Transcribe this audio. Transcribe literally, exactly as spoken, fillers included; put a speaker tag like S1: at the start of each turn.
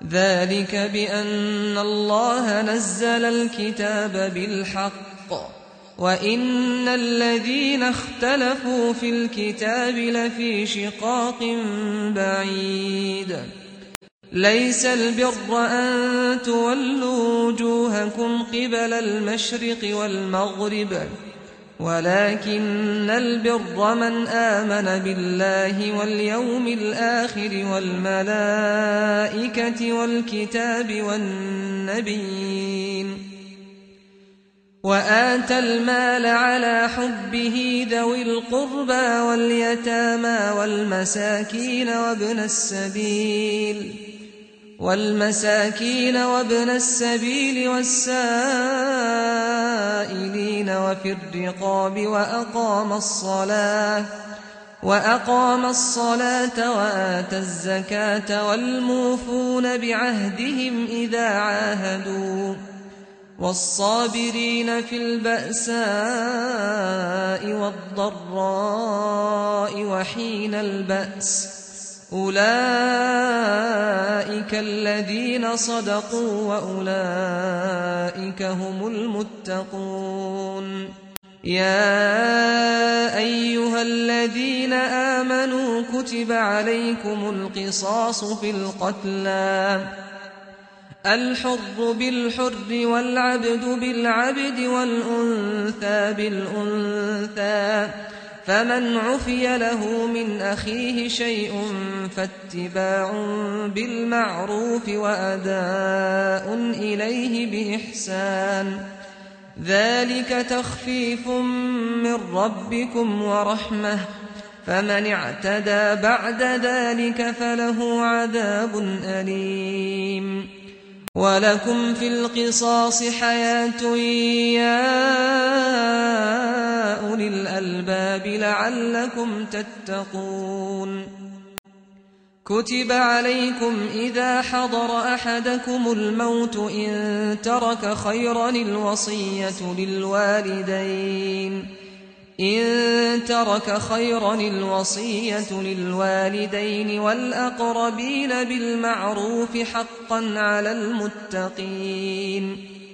S1: ذلك بأن الله نزل الكتاب بالحق وإن الذين اختلفوا في الكتاب لفي شقاق بعيد ليس البر أن تولوا وجوهكم قبل المشرق والمغرب ولكن البر من آمن بالله واليوم الآخر والملائكة والكتاب والنبيين وآتى المال على حبه ذوي القربى واليتامى والمساكين وابن السبيل والمساكين وابن السبيل والسائلين وفي الرقاب وأقام الصلاة وأقام الصلاة وآتى الزكاة والموفون بعهدهم إذا عاهدوا والصابرين في البأساء والضراء وحين البأس أولئك الذين صدقوا وأولئك هم المتقون يا أيها الذين آمنوا كتب عليكم القصاص في القتلى الحر بالحر والعبد بالعبد والأنثى بالأنثى فمن عفي له من أخيه شيء فاتباع بالمعروف وأداء إليه بإحسان ذلك تخفيف من ربكم ورحمة فمن اعتدى بعد ذلك فله عذاب أليم ولكم في القصاص حياة يا أولي الألباب لعلكم تتقون كتب عليكم إذا حضر أحدكم الموت إن ترك خيرا الوصية للوالدين إن ترك خيرا الوصية للوالدين والأقربين بالمعروف حقا على المتقين